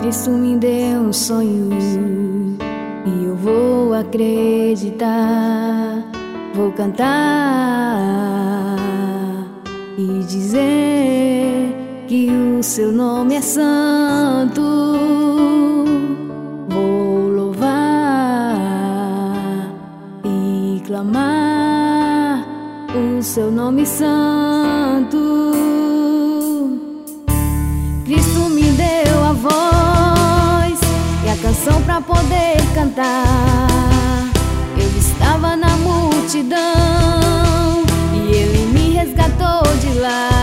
Cristo me deu um sonho e eu vou acreditar. Vou cantar e dizer que o seu nome é santo. Vou louvar e clamar o seu nome santo. Cristo me deu a voz e a canção pra poder cantar. Eu estava na multidão e Ele me resgatou de lá.